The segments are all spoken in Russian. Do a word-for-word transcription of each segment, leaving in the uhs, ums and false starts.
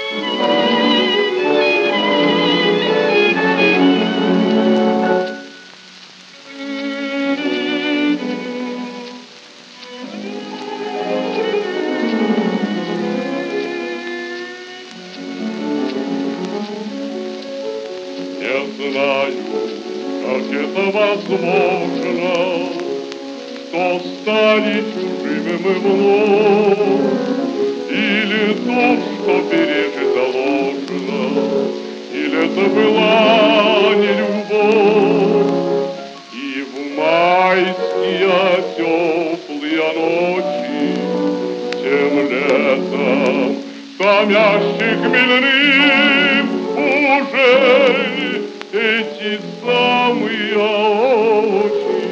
Не знаю, как это возможно, что стали чужими мы вновь, или то, что бережет заложено, или это была не любовь. И в майские теплые ночи, тем летом, томящих хмельным, уже эти самые очи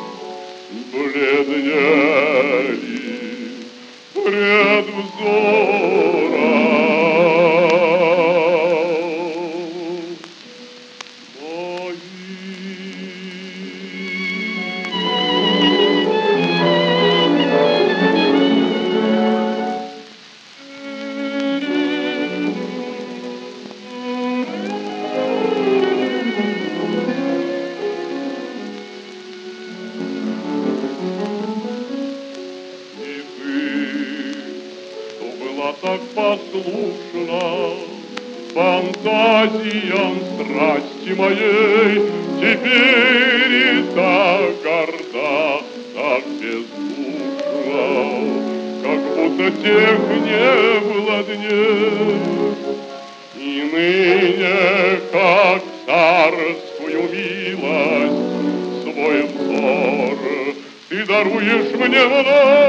бледнели пред взором моим. Так послушна фантазиям страсти моей, теперь и так горда, так бездушна, как будто тех не было дней. И ныне, как царскую милость, свой взор ты даруешь мне вновь.